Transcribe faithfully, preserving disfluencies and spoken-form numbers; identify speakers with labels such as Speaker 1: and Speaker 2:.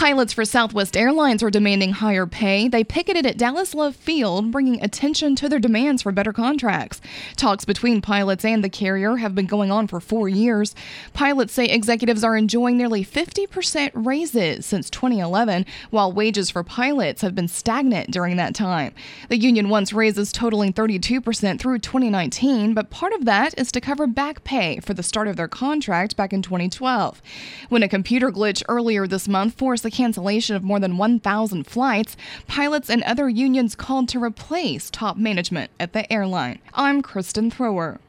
Speaker 1: Pilots for Southwest Airlines are demanding higher pay. They picketed at Dallas Love Field, bringing attention to their demands for better contracts. Talks between pilots and the carrier have been going on for four years. Pilots say executives are enjoying nearly fifty percent raises since twenty eleven, while wages for pilots have been stagnant during that time. The union wants raises totaling thirty-two percent through twenty nineteen, but part of that is to cover back pay for the start of their contract back in twenty twelve. When a computer glitch earlier this month forced the cancellation of more than one thousand flights, pilots and other unions called to replace top management at the airline. I'm Kristen Thrower.